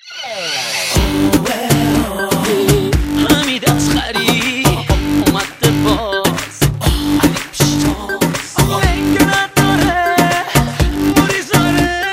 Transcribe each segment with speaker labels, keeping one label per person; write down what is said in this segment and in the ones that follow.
Speaker 1: حمید اصغری اومده باز علی پیشتاز رنگ نداره موریزاره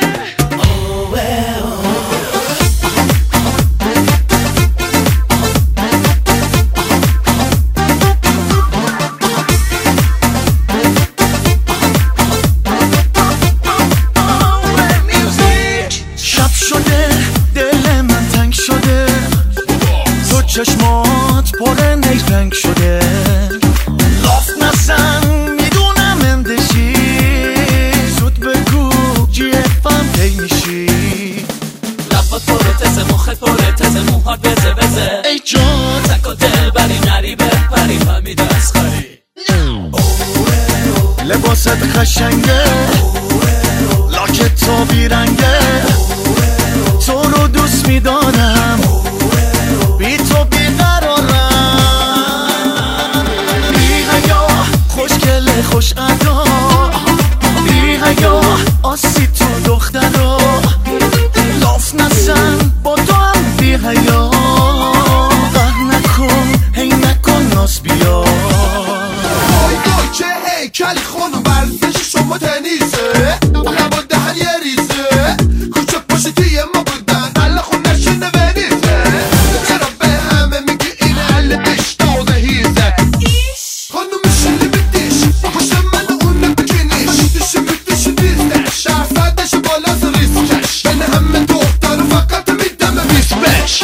Speaker 2: شب شده دل من تنگ شده تو چشمات پر نیرنگ شده لاف نزن میدونم اندشی زود بگو جیفم کی میشی
Speaker 1: لبات پره تزه مخت پره تزه موهات بزه بزه
Speaker 2: ای جان
Speaker 1: تک و دل بری نری بپری حمید اصغری
Speaker 2: لباست خشنگه لاکت تو بیرنگه تو رو دوست میدارم بی تو بیقرارم بی حیا خوشگله خوش ادا بی حیا آسی تو دخترا لاف نزن با تو هم بی حیا قهر نکن هی نکن ناز بیا
Speaker 3: وای چه هیکل خانم ورزش شما تنیسه لبا دهن یه ریزه کوچه پشتی ما بودن حل خون نشینه ونیزه چرا به همه میگی این حل اشتاق هیزه خانم شلی بدیش پشت من اون بکنیش دیش دیزدش درصدش بالاست ریسکش بین همه دختر فقط میدم 25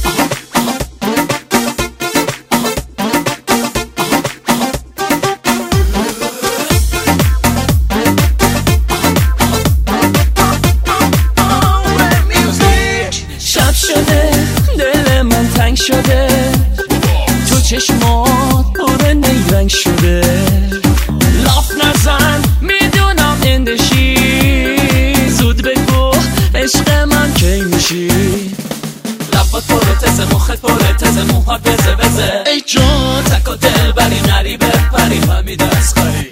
Speaker 1: شب شده دل من تنگ شده تو چشمات پر نیرنگ شده لاف نزن میدونم اندشی زود بگو عشق من کی میشی لبات پره تزه مخت پره تزه موهات بزه بزه
Speaker 2: ای جان
Speaker 1: تک و دل بری نری بپری حمید اصغری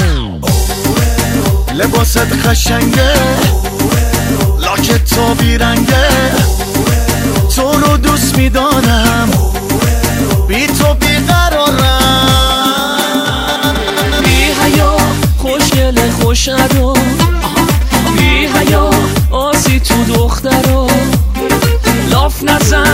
Speaker 2: لباست خشنگه لاکت تو بیرنگه تو رو دوست میدارم بی تو بیقرارم
Speaker 1: بی حیا خوشگله خوش ادا بی حیا آسی تو دخترا لاف نزن